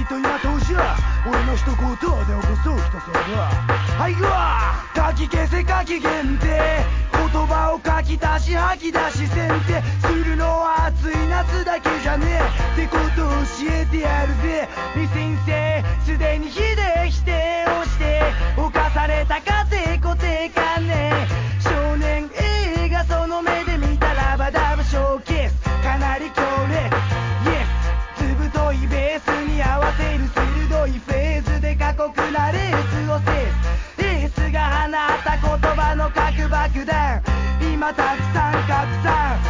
と今当時俺の一言で起こそう一騒動。はいぐわ書き消せ書き限定言葉を書き出し吐き出し選定するのは暑い夏だけじゃねえってことを教えてやるぜ。李先生すでに否定をして犯された家庭固定観念少年映画その目で見たラバダブショーケースかなり強烈 Yes ずぶといベースに合わせる鋭いフェーズで過酷なレースを制すエースが放った言葉の核爆弾今ただ